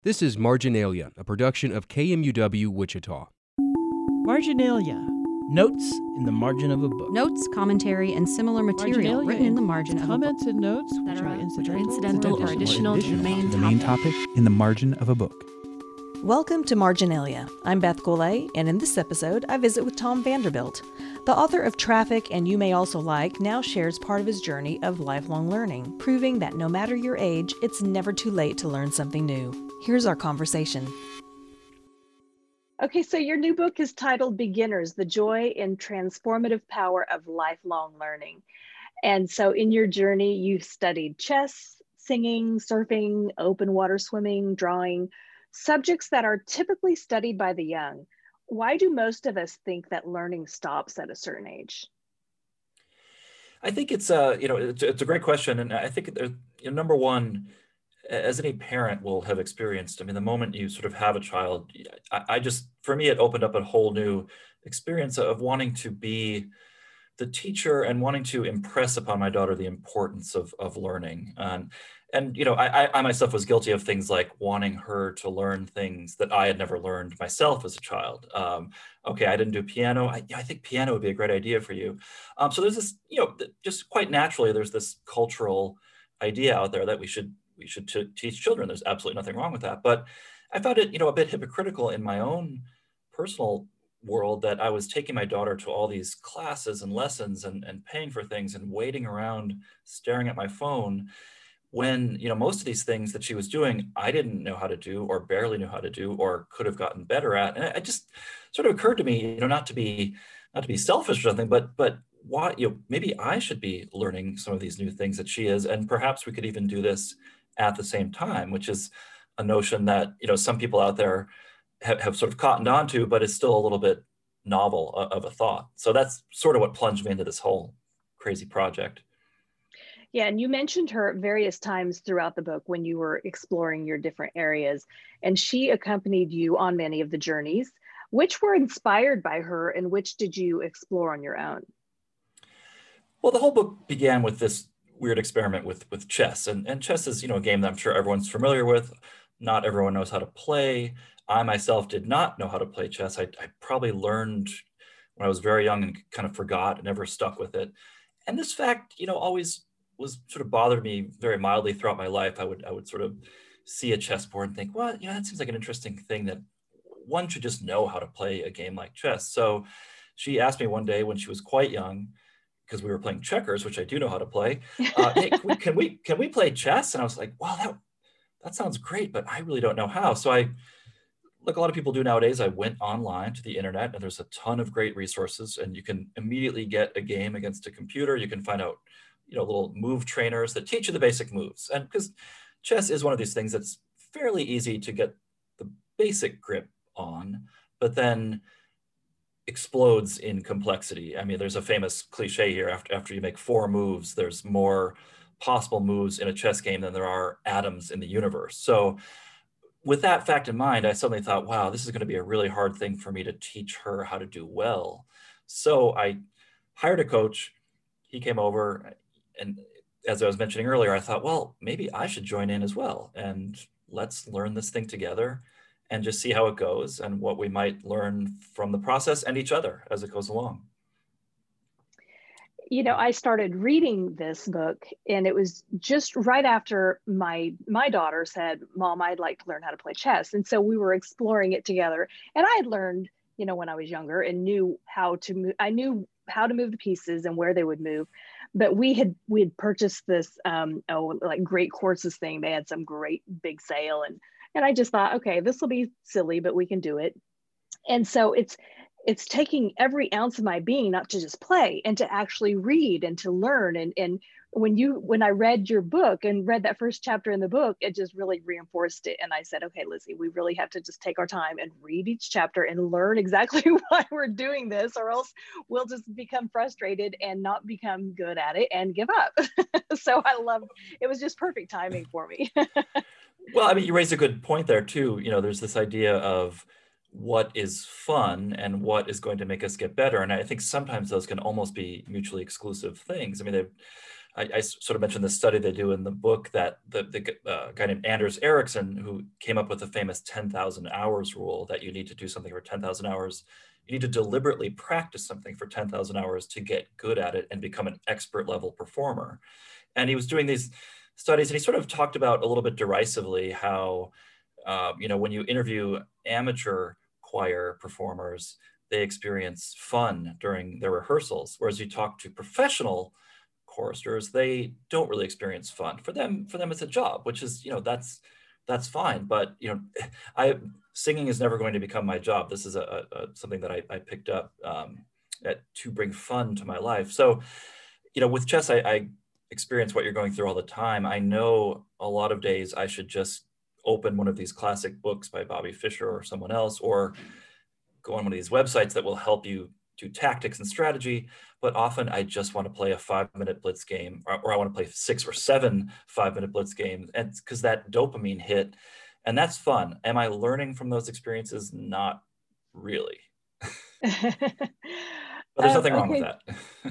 This is Marginalia, a production of KMUW Wichita. Marginalia. Notes in the margin of a book. Notes, commentary, and similar material Marginalia written in the margin of a book. comments and notes that which are are incidental or additional to the main topic in the margin of a book. Welcome to Marginalia. I'm Beth Goulet, and in this episode, I visit with Tom Vanderbilt. The author of Traffic and You May Also Like now shares part of his journey of lifelong learning, proving that no matter your age, it's never too late to learn something new. Here's our conversation. Okay, so your new book is titled Beginners, The Joy and Transformative Power of Lifelong Learning. And so in your journey, you've studied chess, singing, surfing, open water swimming, drawing, subjects that are typically studied by the young. Why do most of us think that learning stops at a certain age? I think it's a great question, and I think number one, as any parent will have experienced, I mean, the moment you sort of have a child, for me, it opened up a whole new experience of wanting to be the teacher and wanting to impress upon my daughter the importance of learning. And I myself was guilty of things like wanting her to learn things that I had never learned myself as a child. Okay, I didn't do piano. I think piano would be a great idea for you. So there's this, just quite naturally, there's this cultural idea out there that we should teach children. There's absolutely nothing wrong with that. But I found it, a bit hypocritical in my own personal world that I was taking my daughter to all these classes and lessons and paying for things and waiting around staring at my phone when, most of these things that she was doing, I didn't know how to do or barely knew how to do or could have gotten better at. And it just sort of occurred to me, not to be selfish or something, but why, maybe I should be learning some of these new things that she is. And perhaps we could even do this at the same time, which is a notion that, some people out there have sort of cottoned onto, but it's still a little bit novel of a thought. So that's sort of what plunged me into this whole crazy project. Yeah, and you mentioned her various times throughout the book when you were exploring your different areas, and she accompanied you on many of the journeys. Which were inspired by her and which did you explore on your own? Well, the whole book began with this weird experiment with chess. And chess is, a game that I'm sure everyone's familiar with. Not everyone knows how to play. I myself did not know how to play chess. I probably learned when I was very young and kind of forgot and never stuck with it. And this fact, always was sort of bothered me very mildly throughout my life. I would sort of see a chessboard and think, well, that seems like an interesting thing that one should just know how to play a game like chess. So she asked me one day when she was quite young, because we were playing checkers, which I do know how to play. Hey, can we play chess? And I was like, wow, that sounds great, but I really don't know how. So like a lot of people do nowadays, I went online to the internet, and there's a ton of great resources, and you can immediately get a game against a computer. You can find out, little move trainers that teach you the basic moves. And because chess is one of these things that's fairly easy to get the basic grip on, but then explodes in complexity. I mean, there's a famous cliche here. After you make 4 moves, there's more possible moves in a chess game than there are atoms in the universe. So with that fact in mind, I suddenly thought, wow, this is going to be a really hard thing for me to teach her how to do well. So I hired a coach. He came over, and as I was mentioning earlier, I thought, well, maybe I should join in as well, and let's learn this thing together and just see how it goes and what we might learn from the process and each other as it goes along. I started reading this book, and it was just right after my daughter said, Mom, I'd like to learn how to play chess. And so we were exploring it together. And I had learned, when I was younger and knew how to move. I knew how to move the pieces and where they would move. But we had purchased this like Great Courses thing. They had some great big sale, and I just thought, okay, this will be silly, but we can do it. And so it's taking every ounce of my being not to just play and to actually read and to learn. And when I read your book and read that first chapter in the book, it just really reinforced it. And I said, okay, Lizzie, we really have to just take our time and read each chapter and learn exactly why we're doing this, or else we'll just become frustrated and not become good at it and give up. So it was just perfect timing for me. Well, I mean, you raised a good point there too. There's this idea of what is fun and what is going to make us get better. And I think sometimes those can almost be mutually exclusive things. I mean, I sort of mentioned the study they do in the book that the guy named Anders Ericsson, who came up with the famous 10,000 hours rule, that you need to do something for 10,000 hours. You need to deliberately practice something for 10,000 hours to get good at it and become an expert level performer. And he was doing these studies, and he sort of talked about a little bit derisively how, when you interview amateur choir performers, they experience fun during their rehearsals, whereas you talk to professional choristers, they don't really experience fun. For them, it's a job, which is, that's fine. But singing is never going to become my job. This is something that I picked up to bring fun to my life. So, with chess, I experience what you're going through all the time. I know a lot of days I should just open one of these classic books by Bobby Fischer or someone else, or go on one of these websites that will help you do tactics and strategy. But often I just want to play a 5-minute blitz game, or I want to play 6 or 7 5-minute blitz games, and because that dopamine hit, and that's fun. Am I learning from those experiences? Not really. But there's nothing wrong with that.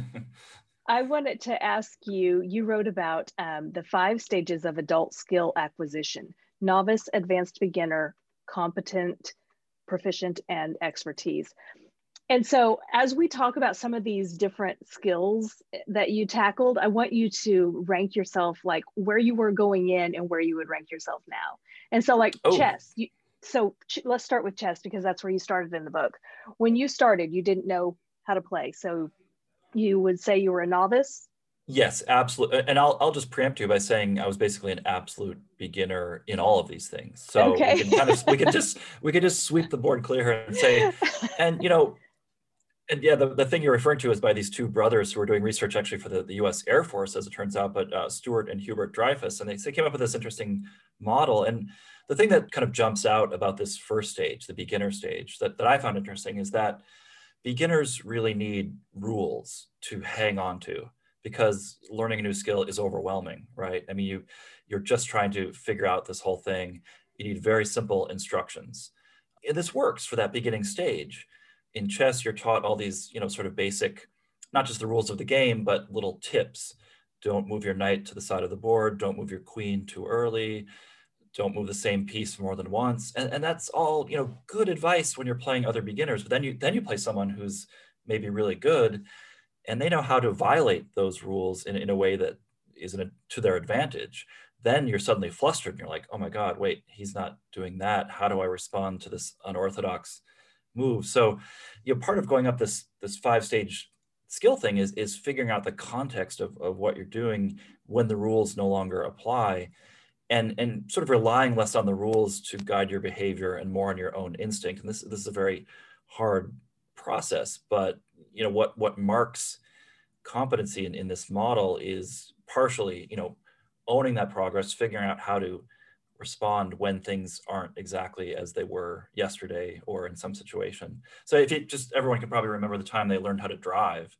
I wanted to ask you, you wrote about the 5 stages of adult skill acquisition: novice, advanced beginner, competent, proficient, and expertise. And so as we talk about some of these different skills that you tackled, I want you to rank yourself, like where you were going in and where you would rank yourself now. And so like chess, let's start with chess, because that's where you started in the book. When you started, you didn't know how to play. So you would say you were a novice? Yes, absolutely. And I'll just preempt you by saying I was basically an absolute beginner in all of these things. So okay. we could just sweep the board clear here and say, and yeah, the thing you're referring to is by these 2 brothers who were doing research actually for the US Air Force, as it turns out, but Stuart and Hubert Dreyfus, and they came up with this interesting model. And the thing that kind of jumps out about this first stage, the beginner stage, that I found interesting is that beginners really need rules to hang on to, because learning a new skill is overwhelming, right? I mean, you're just trying to figure out this whole thing. You need very simple instructions. And this works for that beginning stage. In chess, you're taught all these, sort of basic, not just the rules of the game, but little tips. Don't move your knight to the side of the board. Don't move your queen too early. Don't move the same piece more than once. And that's all, good advice when you're playing other beginners. But then you play someone who's maybe really good, and they know how to violate those rules in a way that isn't to their advantage. Then you're suddenly flustered and you're like, oh my God, wait, he's not doing that. How do I respond to this unorthodox move? So, part of going up this 5-stage skill thing is figuring out the context of what you're doing when the rules no longer apply, and sort of relying less on the rules to guide your behavior and more on your own instinct. And this is a very hard process, but what marks competency in this model is partially, owning that progress, figuring out how to respond when things aren't exactly as they were yesterday or in some situation. So everyone can probably remember the time they learned how to drive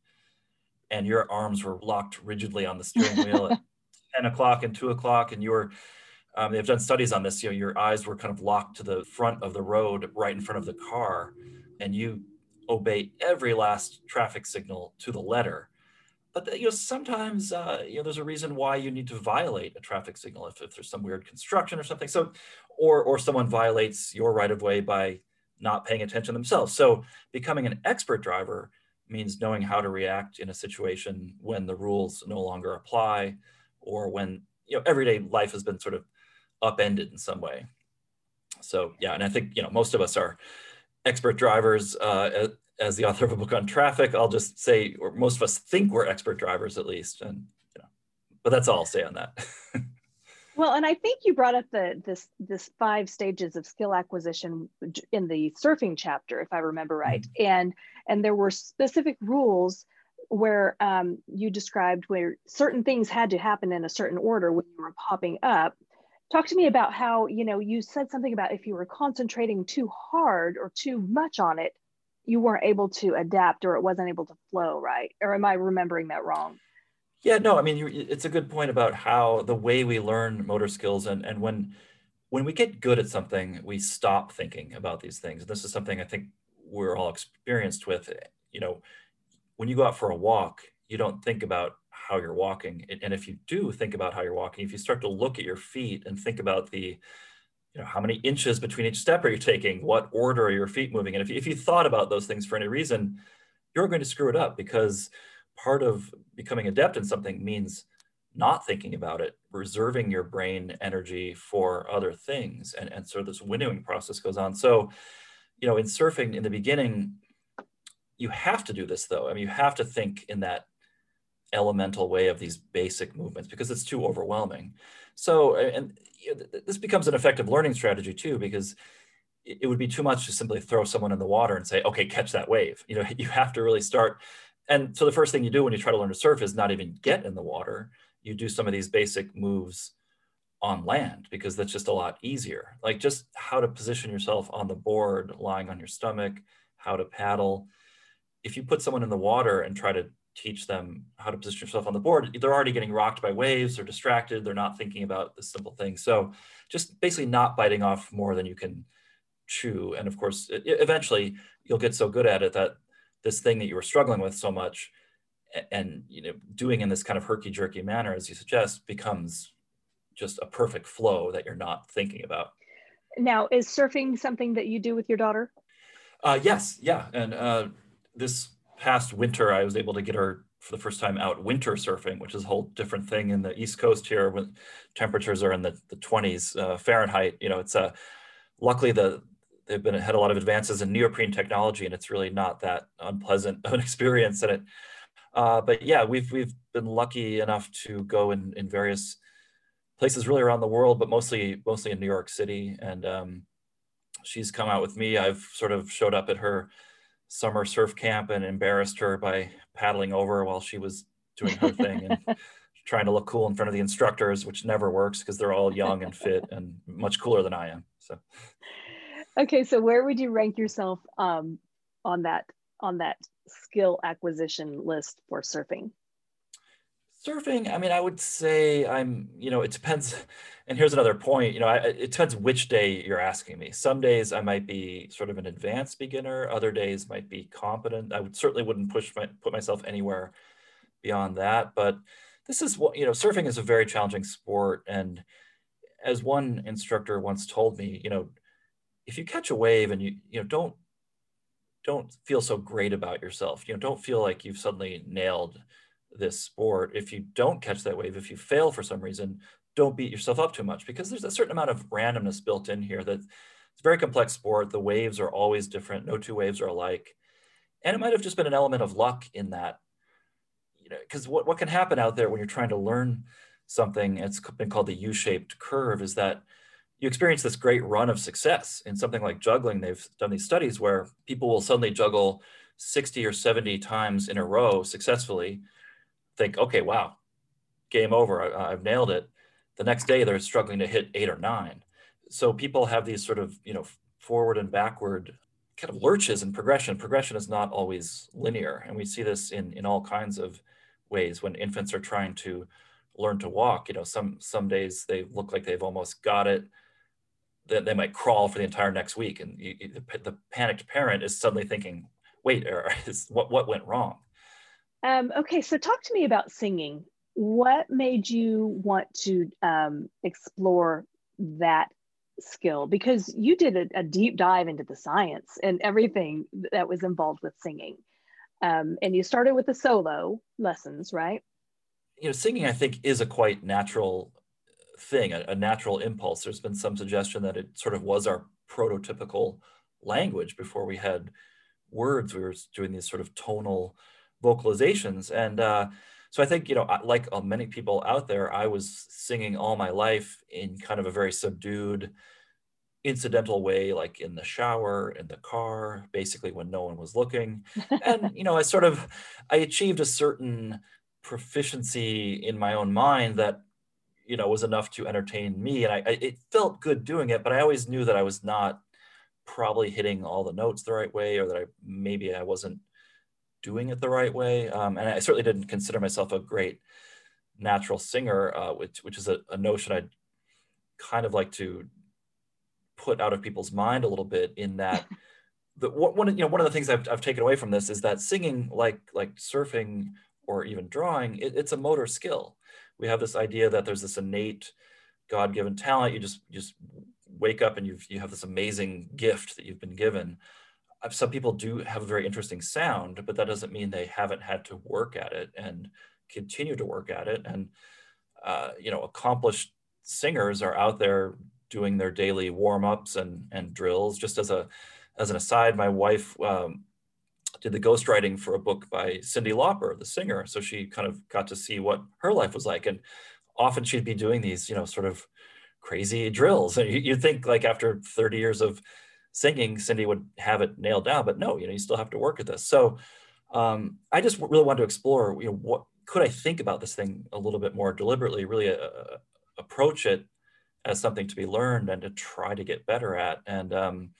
and your arms were locked rigidly on the steering wheel at 10 o'clock and 2 o'clock, and you were, they've done studies on this, your eyes were kind of locked to the front of the road right in front of the car, and you obey every last traffic signal to the letter. But sometimes there's a reason why you need to violate a traffic signal if there's some weird construction or something. So, or someone violates your right of way by not paying attention themselves. So becoming an expert driver means knowing how to react in a situation when the rules no longer apply, or when everyday life has been sort of upended in some way. So yeah, and I think most of us are expert drivers. As the author of a book on traffic, I'll just say, or most of us think we're expert drivers at least, and but that's all I'll say on that. Well, and I think you brought up this 5 stages of skill acquisition in the surfing chapter, if I remember right, and there were specific rules where you described where certain things had to happen in a certain order when you were popping up. Talk to me about how you said something about if you were concentrating too hard or too much on it, you weren't able to adapt, or it wasn't able to flow, right? Or am I remembering that wrong? Yeah, no, I mean, it's a good point about how the way we learn motor skills, and when we get good at something, we stop thinking about these things. And this is something I think we're all experienced with. When you go out for a walk, you don't think about how you're walking. And if you do think about how you're walking, if you start to look at your feet and think about how many inches between each step are you taking, what order are your feet moving, and if you thought about those things for any reason, you're going to screw it up, because part of becoming adept in something means not thinking about it, reserving your brain energy for other things. And so this winnowing process goes on. So, in surfing in the beginning, you have to do this though. I mean, you have to think in that elemental way of these basic movements, because it's too overwhelming. So, and this becomes an effective learning strategy too, because it would be too much to simply throw someone in the water and say, okay, catch that wave. You have to really start. And so the first thing you do when you try to learn to surf is not even get in the water. You do some of these basic moves on land, because that's just a lot easier. Like just how to position yourself on the board, lying on your stomach, how to paddle. If you put someone in the water and try to teach them how to position yourself on the board, they're already getting rocked by waves, they're distracted, they're not thinking about the simple things. So just basically not biting off more than you can chew. And of course, eventually you'll get so good at it that this thing that you were struggling with so much and doing in this kind of herky-jerky manner, as you suggest, becomes just a perfect flow that you're not thinking about. Now, is surfing something that you do with your daughter? Yes, yeah. And this past winter, I was able to get her for the first time out winter surfing, which is a whole different thing in the East Coast here, when temperatures are in the 20s Fahrenheit. It's luckily they've had a lot of advances in neoprene technology, and it's really not that unpleasant of an experience in it. But yeah, we've been lucky enough to go in various places really around the world, but mostly in New York City. And she's come out with me. I've sort of showed up at her summer surf camp and embarrassed her by paddling over while she was doing her thing and trying to look cool in front of the instructors, which never works because they're all young and fit and much cooler than I am. So. Okay, so where would you rank yourself on that skill acquisition list for surfing? Surfing, I mean, I would say it depends. And here's another point, it depends which day you're asking me. Some days I might be sort of an advanced beginner. Other days might be competent. I certainly wouldn't put myself anywhere beyond that. But this is what, surfing is a very challenging sport. And as one instructor once told me, if you catch a wave and you don't feel so great about yourself, don't feel like you've suddenly nailed this sport. If you don't catch that wave, if you fail for some reason, don't beat yourself up too much, because there's a certain amount of randomness built in here. That it's a very complex sport. The waves are always different. No two waves are alike. And it might have just been an element of luck in that, because what can happen out there when you're trying to learn something, it's been called the U-shaped curve, is that you experience this great run of success. In something like juggling, they've done these studies where people will suddenly juggle 60 or 70 times in a row successfully, think, okay, wow, game over, I've nailed it. The next day they're struggling to hit 8 or 9. So people have these sort of, forward and backward kind of lurches in progression. Progression is not always linear. And we see this in all kinds of ways when infants are trying to learn to walk. Some days they look like they've almost got it. They might crawl for the entire next week. And the panicked parent is suddenly thinking, wait, what went wrong? Okay, so talk to me about singing. What made you want to explore that skill? Because you did a deep dive into the science and everything that was involved with singing. And you started with the solo lessons, right? Singing, I think, is a quite natural thing, a natural impulse. There's been some suggestion that it sort of was our prototypical language before we had words. We were doing these sort of tonal vocalizations. And so I think, like many people out there, I was singing all my life in kind of a very subdued, incidental way, like in the shower, in the car, basically when no one was looking. And, I achieved a certain proficiency in my own mind that, was enough to entertain me. And it felt good doing it, but I always knew that I was not probably hitting all the notes the right way, or that I wasn't doing it the right way. And I certainly didn't consider myself a great natural singer, which is a notion I'd kind of like to put out of people's mind a little bit, in that one of the things I've taken away from this is that singing, like surfing or even drawing, it's a motor skill. We have this idea that there's this innate God-given talent. You just wake up and you have this amazing gift that you've been given. Some people do have a very interesting sound, but that doesn't mean they haven't had to work at it and continue to work at it. And accomplished singers are out there doing their daily warm-ups and drills. Just as an aside, my wife did the ghostwriting for a book by Cyndi Lauper, the singer. So she kind of got to see what her life was like. And often she'd be doing these, sort of crazy drills. And you'd think like after 30 years of singing, Cyndi would have it nailed down, but no, you still have to work at this. So I just really wanted to explore, what could I think about this thing a little bit more deliberately, really approach it as something to be learned and to try to get better at. And,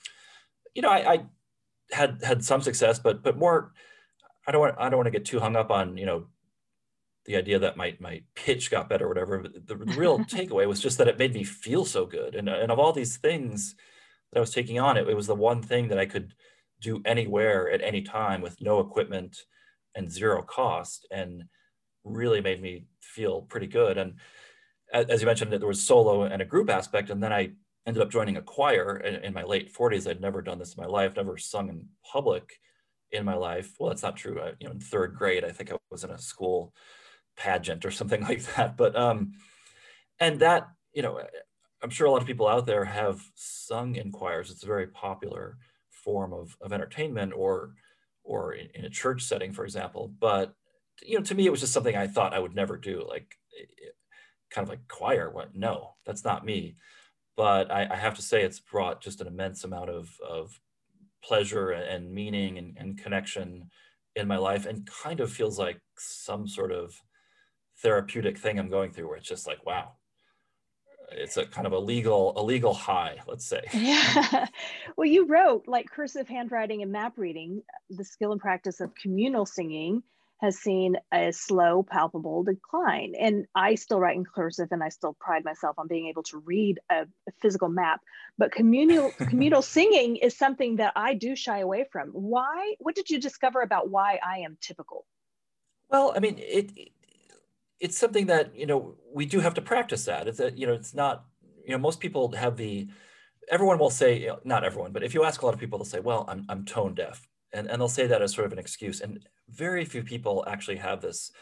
I had some success, but more, I don't want to get too hung up on, the idea that my pitch got better or whatever. The real takeaway was just that it made me feel so good. And of all these things that I was taking on, it was the one thing that I could do anywhere at any time with no equipment and zero cost, and really made me feel pretty good. And as you mentioned, there was solo and a group aspect. And then I ended up joining a choir in my late 40s. I'd never done this in my life, never sung in public in my life. Well, that's not true. In third grade, I think I was in a school pageant or something like that. But, and that, I'm sure a lot of people out there have sung in choirs. It's a very popular form of entertainment, or in a church setting, for example. But, to me, it was just something I thought I would never do, like kind of like choir. What? No, that's not me. But I have to say it's brought just an immense amount of pleasure and meaning and connection in my life, and kind of feels like some sort of therapeutic thing I'm going through, where it's just like, wow, it's a kind of a legal high, let's say. Yeah. Well, you wrote, like, cursive handwriting and map reading, the skill and practice of communal singing has seen a slow, palpable decline. And I still write in cursive, and I still pride myself on being able to read a physical map. But communal singing is something that I do shy away from. Why? What did you discover about why I am typical? Well, I mean, it's something that, we do have to practice that. It's it's not, most people have everyone will say, not everyone, but if you ask a lot of people, they'll say, well, I'm tone deaf. And they'll say that as sort of an excuse. And very few people actually have this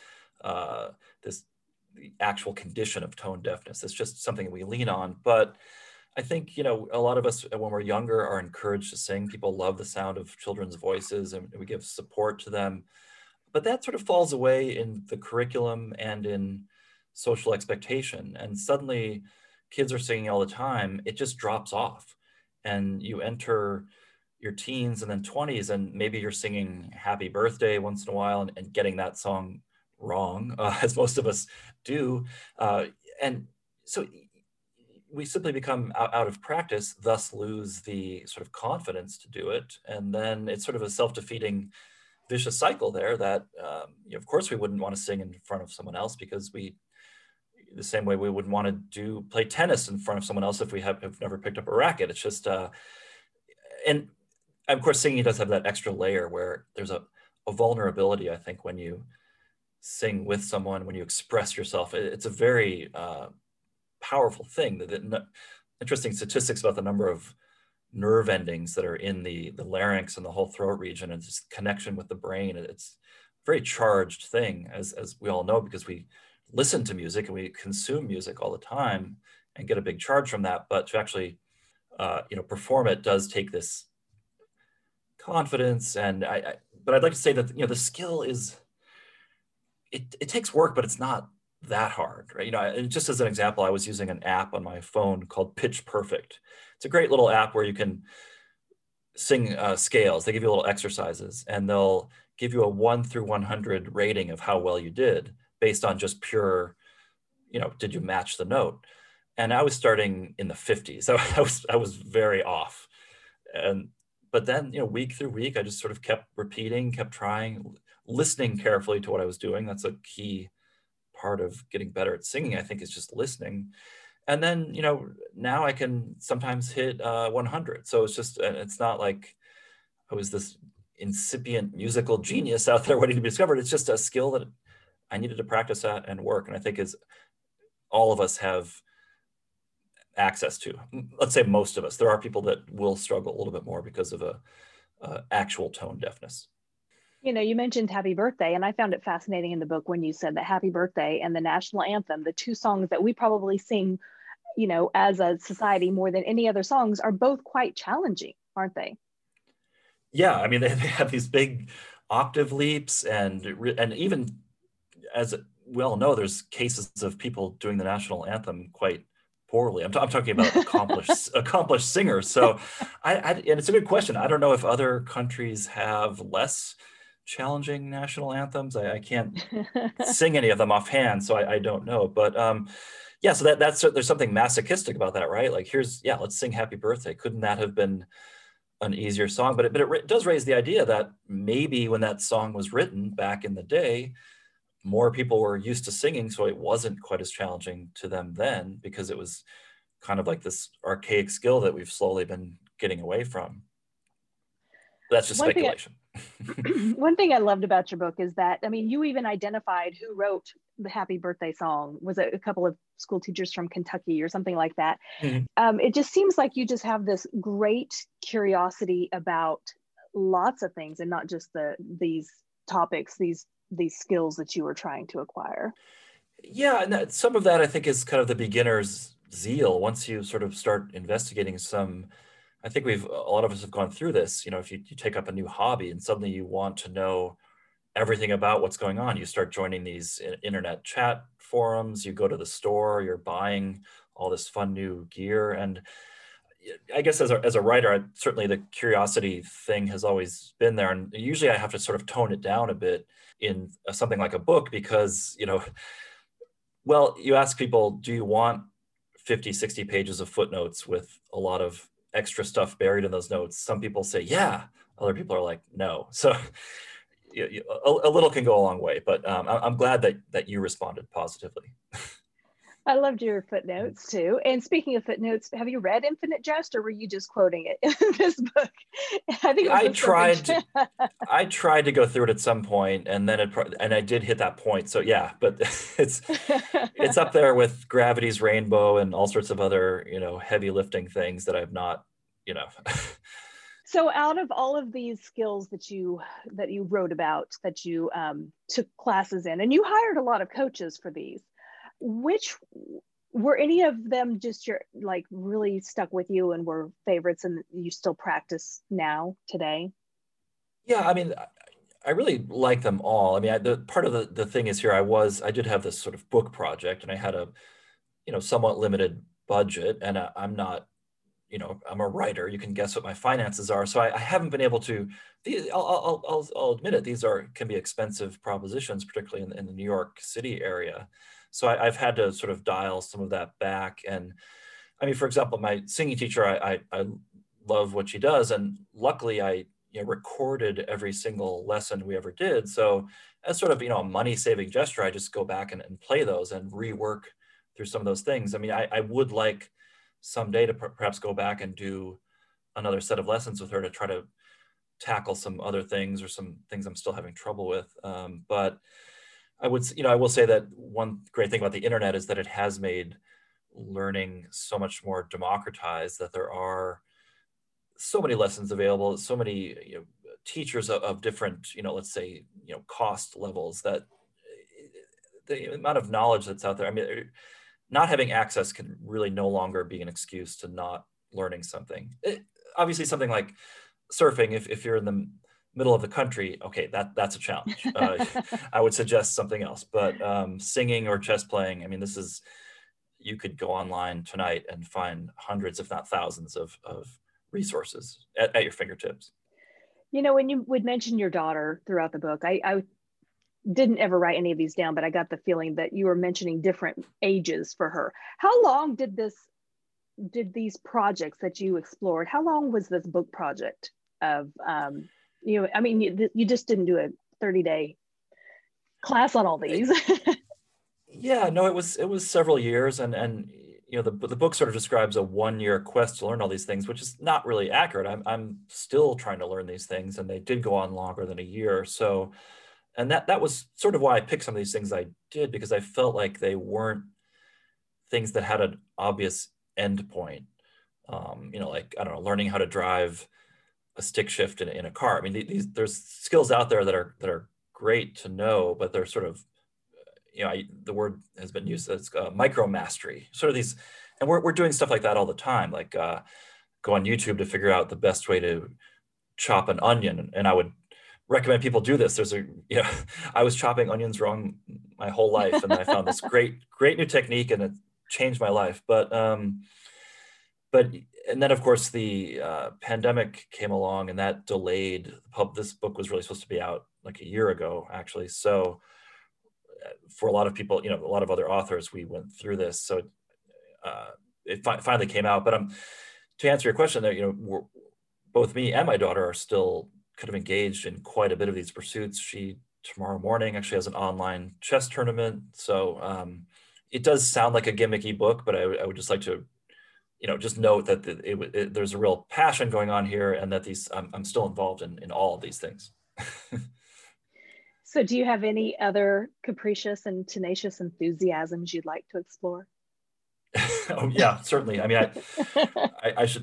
actual condition of tone deafness. It's just something we lean on. But I think, a lot of us, when we're younger, are encouraged to sing. People love the sound of children's voices, and we give support to them. But that sort of falls away in the curriculum and in social expectation. And suddenly kids are singing all the time. It just drops off. And you enter your teens and then 20s, and maybe you're singing Happy Birthday once in a while and getting that song wrong, as most of us do. And so we simply become out of practice, thus lose the sort of confidence to do it. And then it's sort of a self-defeating vicious cycle there that, of course, we wouldn't want to sing in front of someone else, because the same way we wouldn't want to play tennis in front of someone else if we have never picked up a racket. It's just, and of course, singing does have that extra layer where there's a vulnerability, I think, when you sing with someone, when you express yourself. It's a very powerful thing. Interesting statistics about the number of nerve endings that are in the larynx and the whole throat region, and just connection with the brain. It's a very charged thing, as we all know, because we listen to music and we consume music all the time and get a big charge from that. But to actually, perform it does take this confidence. And but I'd like to say that, the skill is, it takes work, but it's not that hard, right? And just as an example, I was using an app on my phone called Pitch Perfect. It's a great little app where you can sing scales. They give you little exercises, and they'll give you a 1 through 100 rating of how well you did based on just pure, did you match the note? And I was starting in the 50s. So I was very off. But then, week through week, I just sort of kept repeating, kept trying, listening carefully to what I was doing. That's a key part of getting better at singing, I think, is just listening. And then, now I can sometimes hit 100. So it's not like I was this incipient musical genius out there waiting to be discovered. It's just a skill that I needed to practice that and work. And I think is all of us have access to. Let's say most of us. There are people that will struggle a little bit more because of a actual tone deafness. You know, you mentioned Happy Birthday, and I found it fascinating in the book when you said that Happy Birthday and the national anthem, the two songs that we probably sing, you know, as a society more than any other songs, are both quite challenging, aren't they? Yeah, I mean, they have these big octave leaps, and even as we all know, there's cases of people doing the national anthem quite poorly. I'm talking about accomplished singers. So, and it's a good question. I don't know if other countries have less challenging national anthems. I can't sing any of them offhand, so I don't know. But yeah, so that's there's something masochistic about that, right? Like let's sing Happy Birthday. Couldn't that have been an easier song? But it does raise the idea that maybe when that song was written back in the day, more people were used to singing, so it wasn't quite as challenging to them then, because it was kind of like this archaic skill that we've slowly been getting away from. That's just speculation. One thing I loved about your book is that, I mean, you even identified who wrote the Happy Birthday song. Was it a couple of school teachers from Kentucky or something like that? Mm-hmm. It just seems like you just have this great curiosity about lots of things, and not just these topics, these skills that you were trying to acquire. Yeah, and some of that I think is kind of the beginner's zeal. Once you sort of start investigating I think a lot of us have gone through this, you know, if you take up a new hobby and suddenly you want to know everything about what's going on, you start joining these internet chat forums, you go to the store, you're buying all this fun new gear. And I guess as a writer, certainly the curiosity thing has always been there. And usually I have to sort of tone it down a bit in something like a book, because, you know, well, you ask people, do you want 50, 60 pages of footnotes with a lot of extra stuff buried in those notes? Some people say, yeah. Other people are like, no. So a little can go a long way, but I'm glad that you responded positively. I loved your footnotes too. And speaking of footnotes, have you read Infinite Jest, or were you just quoting it in this book? I think I tried to go through it at some point, and then I did hit that point. So yeah, but it's up there with Gravity's Rainbow and all sorts of other, you know, heavy lifting things that I've not, you know. So out of all of these skills that you wrote about, that you took classes in, and you hired a lot of coaches for these, which were any of them just really stuck with you and were favorites, and you still practice now today? Yeah, I mean, I really like them all. I mean, the part of the thing is here, I did have this sort of book project, and I had a, you know, somewhat limited budget, and I'm not, you know, I'm a writer. You can guess what my finances are. So I haven't been able to, I'll admit it, these can be expensive propositions, particularly in the New York City area. So I've had to sort of dial some of that back. And I mean, for example, my singing teacher, I love what she does. And luckily I recorded every single lesson we ever did. So as sort of, you know, a money saving gesture, I just go back and play those and rework through some of those things. I mean, I would like someday to perhaps go back and do another set of lessons with her to try to tackle some other things or some things I'm still having trouble with. But I will say that one great thing about the internet is that it has made learning so much more democratized, that there are so many lessons available, so many, you know, teachers of different, you know, let's say, you know, cost levels, that the amount of knowledge that's out there. I mean, not having access can really no longer be an excuse to not learning something. Obviously, something like surfing, if you're in the middle of the country, okay, that's a challenge. I would suggest something else. But singing or chess playing, I mean, you could go online tonight and find hundreds, if not thousands, of resources at your fingertips. You know, when you would mention your daughter throughout the book, I didn't ever write any of these down, but I got the feeling that you were mentioning different ages for her. How long did these projects that you explored, how long was this book project of, you know, I mean, you just didn't do a 30-day class on all these. Yeah, no, it was several years, and you know, the book sort of describes a 1-year quest to learn all these things, which is not really accurate. I'm still trying to learn these things, and they did go on longer than a year. So And that was sort of why I picked some of these things I did, because I felt like they weren't things that had an obvious end point. Like, I don't know, learning how to drive a stick shift in a car. I mean, there's skills out there that are great to know, but they're sort of, the word has been used as micro mastery, sort of these, and we're doing stuff like that all the time. Like go on YouTube to figure out the best way to chop an onion. And I would recommend people do this. I was chopping onions wrong my whole life, and I found this great new technique, and it changed my life. But and then of course the pandemic came along, and that delayed. This book was really supposed to be out like a year ago, actually. So for a lot of people, a lot of other authors, we went through this. So it finally came out. But to answer your question there, both me and my daughter are still kind of engaged in quite a bit of these pursuits. She tomorrow morning actually has an online chess tournament. So it does sound like a gimmicky book, but I would just like to, just note that there's a real passion going on here, and that I'm still involved in all of these things. So do you have any other capricious and tenacious enthusiasms you'd like to explore? Oh yeah, certainly. I mean, I should,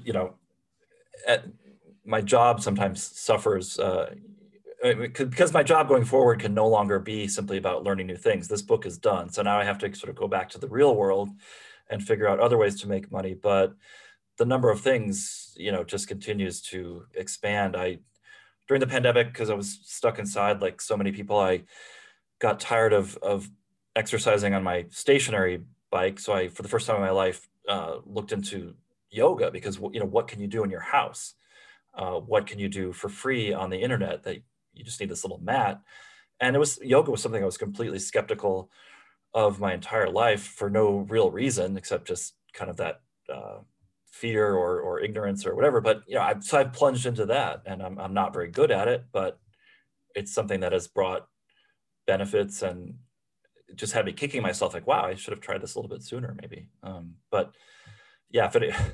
my job sometimes suffers because my job going forward can no longer be simply about learning new things. This book is done. So now I have to sort of go back to the real world and figure out other ways to make money. But the number of things, just continues to expand. During the pandemic, because I was stuck inside like so many people, I got tired of exercising on my stationary bike. So I, for the first time in my life, looked into yoga, because, what can you do in your house? What can you do for free on the internet that you just need this little mat? And yoga was something I was completely skeptical of my entire life for no real reason, except just kind of that fear or ignorance or whatever. But so I plunged into that, and I'm not very good at it, but it's something that has brought benefits and just had me kicking myself like, wow, I should have tried this a little bit sooner maybe. But yeah,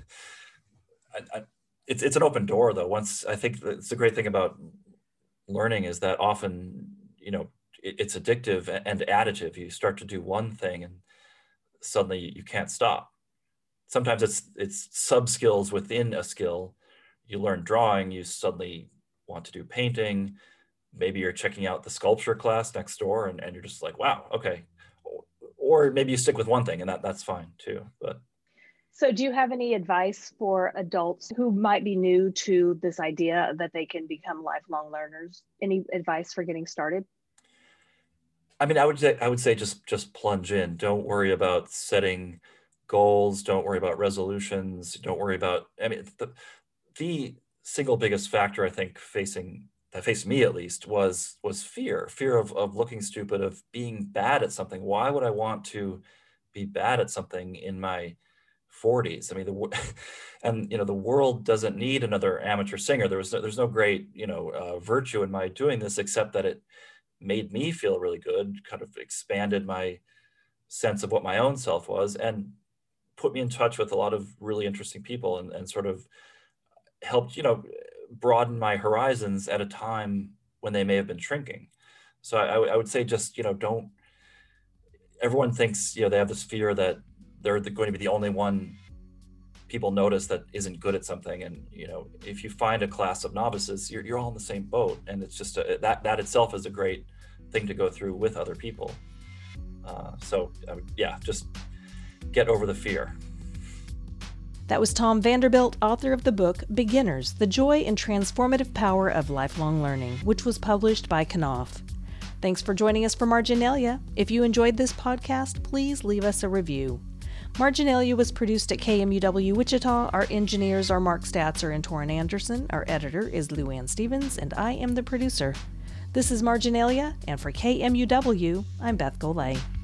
it's an open door though. Once, I think it's the great thing about learning is that often, it's addictive and additive. You start to do one thing and suddenly you can't stop. Sometimes it's sub skills within a skill. You learn drawing, you suddenly want to do painting. Maybe you're checking out the sculpture class next door, and you're just like, wow, okay. Or maybe you stick with one thing, and that's fine too. But so do you have any advice for adults who might be new to this idea that they can become lifelong learners? Any advice for getting started? I mean, I would say just plunge in. Don't worry about setting goals. Don't worry about resolutions. Don't worry about, the single biggest factor I think that faced me at least was fear of looking stupid, of being bad at something. Why would I want to be bad at something in my 40s? I mean, the world doesn't need another amateur singer. There's no great, virtue in my doing this, except that it made me feel really good, kind of expanded my sense of what my own self was, and put me in touch with a lot of really interesting people, and sort of helped, broaden my horizons at a time when they may have been shrinking. So I would say just, everyone thinks, they have this fear that they're going to be the only one people notice that isn't good at something. And, if you find a class of novices, you're all in the same boat. And it's just that itself is a great thing to go through with other people. Just get over the fear. That was Tom Vanderbilt, author of the book Beginners, The Joy and Transformative Power of Lifelong Learning, which was published by Knopf. Thanks for joining us for Marginalia. If you enjoyed this podcast, please leave us a review. Marginalia was produced at KMUW Wichita. Our engineers are Mark Statzer and Torrin Anderson. Our editor is Lou Ann Stevens, and I am the producer. This is Marginalia, and for KMUW, I'm Beth Golay.